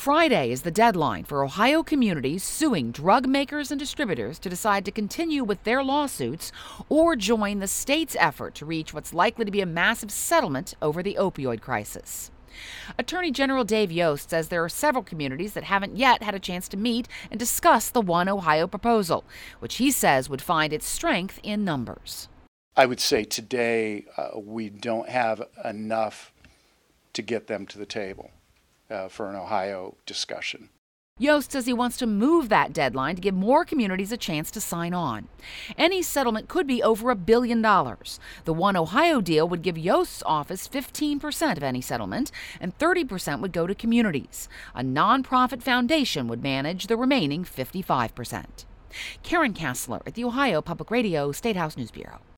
Friday is the deadline for Ohio communities suing drug makers and distributors to decide to continue with their lawsuits or join the state's effort to reach what's likely to be a massive settlement over the opioid crisis. Attorney General Dave Yost says there are several communities that haven't yet had a chance to meet and discuss the One Ohio proposal, which he says would find its strength in numbers. I would say today we don't have enough to get them to the table for an Ohio discussion. Yost says he wants to move that deadline to give more communities a chance to sign on. Any settlement could be over $1 billion. The One Ohio deal would give Yost's office 15% of any settlement, and 30% would go to communities. A nonprofit foundation would manage the remaining 55%. Karen Kassler at the Ohio Public Radio State House News Bureau.